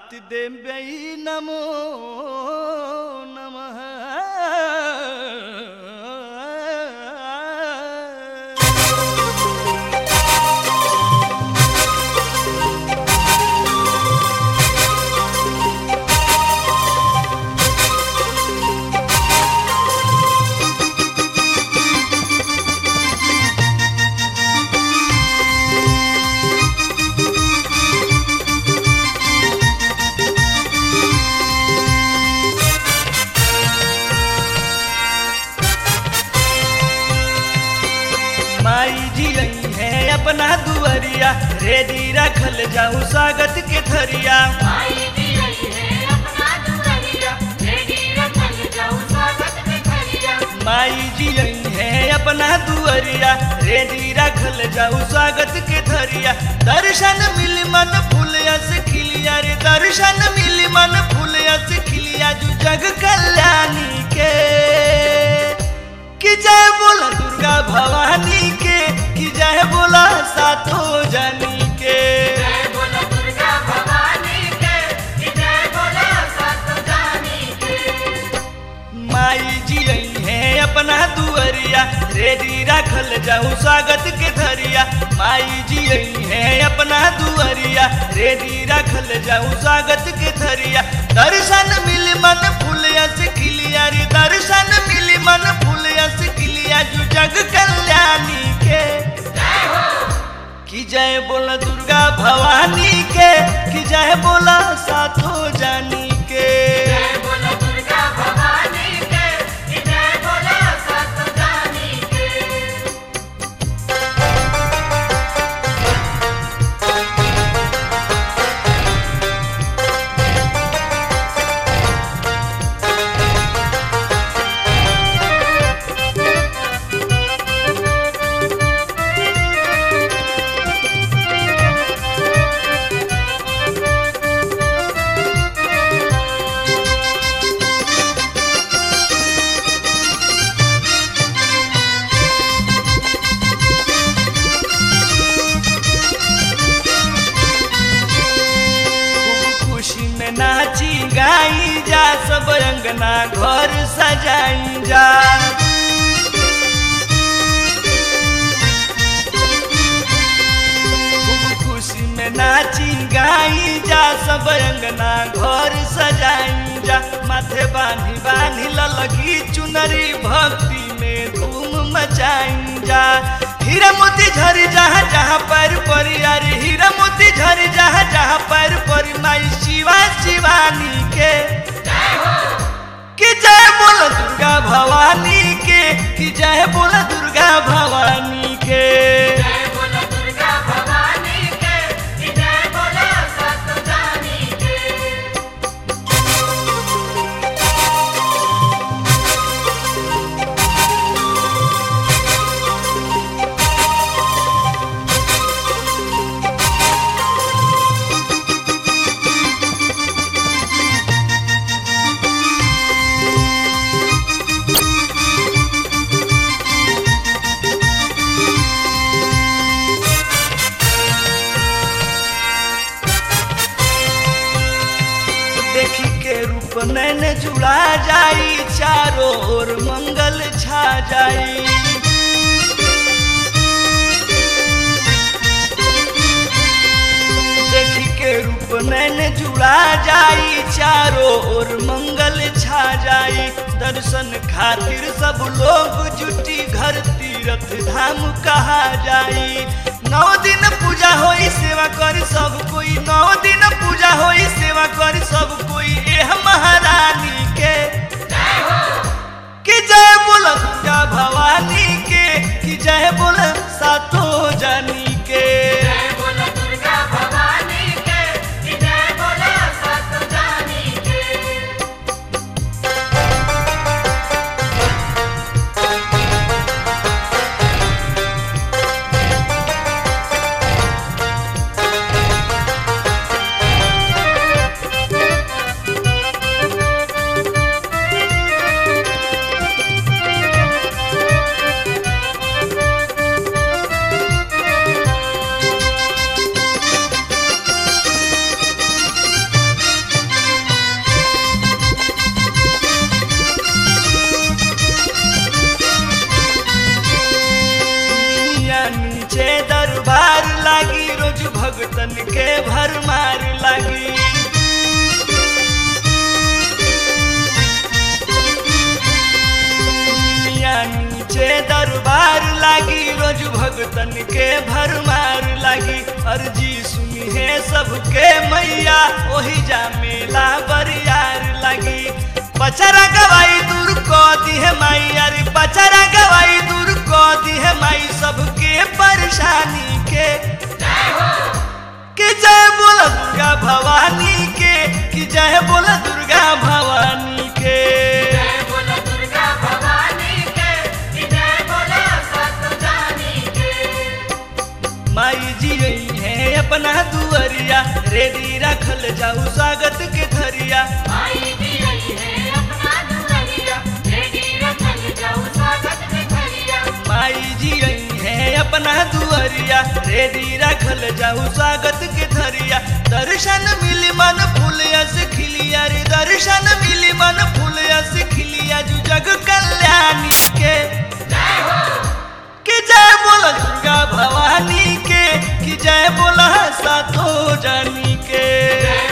माति देव्यै नमो नमः। माई जी आई है अपना दुआरिया, रेडी रखल जाऊं स्वागत के थरिया। माई जी आई है अपना दुआरिया, रेडी रखल जाऊं स्वागत के थरिया। माई जी आई है अपना दुआरिया, रेडी रखल जाऊं स्वागत के थरिया। दर्शन मिली मन फूलस खिलिया रे, दर्शन मिली मन फूलस खिलिया। जो जग कल्याणी के कि जय बोला दुर्गा भवानी के, कि जय बोला सातों जानी के। जय बोला दुर्गा भवानी के, कि जय बोला सातों जानी के। माई जी आई है अपना दुआरिया, रेडी रखल जाऊं स्वागत के थरिया। माई जी आई है अपना दुआरिया, रेडी रखल जाऊं स्वागत के थरिया। दर्शन मिली मन फूलस खिलिया रे, दर्शन मिली मन फूलस खिलिया। जो जग कल्याणी के कि जय बोला दुर्गा भवानी के, कि जय बोला सातों जानी के। जय बोला दुर्गा भवानी के, कि जय बोला सातों जानी के। खुशी में नाची गाई जा, सब अंगना घर सजाई जा। खूब खुशी में नाची गाई जा, सब अंगना घर सजाई जा। माथे बांधी बांधी ललकी चुनरी, भक्ति में धूम मचाई जा। हीरा मोती झरी जहाँ जहाँ पैर परी, अरे हीरा मोती झरी जहाँ जहाँ पैर परी। माई शिवा शिवानी के कि जय बोला दुर्गा भवानी के, कि जय बोला दुर्गा भवानी के। जय बोला दुर्गा भवानी के, कि जय बोला सातों जानी के। देखी के रूप नैन जुड़ा जाई, चारों ओर मंगल छा जाई। देखी के रूप नैन जुड़ा जाई, चारों ओर मंगल छा जाई। दर्शन खातिर सब लोग जुटी, घर तीर्थ धाम कहा जाई। 9 दिन पूजा होई सेवा करी सब कोई, 9 दिन पूजा होई सेवा करी सब कोई। एह महारानी के कि जय बोला दुर्गा भवानी के, कि जय बोला सातों जानी के। जय बोला दुर्गा भवानी के, कि जय बोला सातों जानी के। भगतन के भरमार लागी। मियां नीचे दरबार लागी, रोज भगतन के भरमार लागी। अर्जी सुनी है सबके मैया, ओही जा मेला बरियार लागी। पचरा गवाई दूर को दी है माई, अरे पचरा गवाई दूर को दी है माई, सबके परेशानी के जय बोल दुर्गा भवानी के, कि जय बोल दुर्गा भवानी के। जय बोलो दुर्गा भवानी के, कि जय बोलो सतजानी के। माई जी आई है अपना दुअरिया, रेडी रखल जाऊ स्वागत के धरिया। माई जी आई है अपना दुआरिया, रेडी रखल जाऊ स्वागत के धरिया। माई जी आई है अपना दुअरिया, रेडी रखल जाऊ स्वागत के धरिया। दर्शन मिली मन फूल यस खिलिया रे, दर्शन मिली मन फूल यस खिलिया, जू जग कल्याणी के। कि जय बोल दुर्गा भवानी के, कि जय बोल सातो जानी के।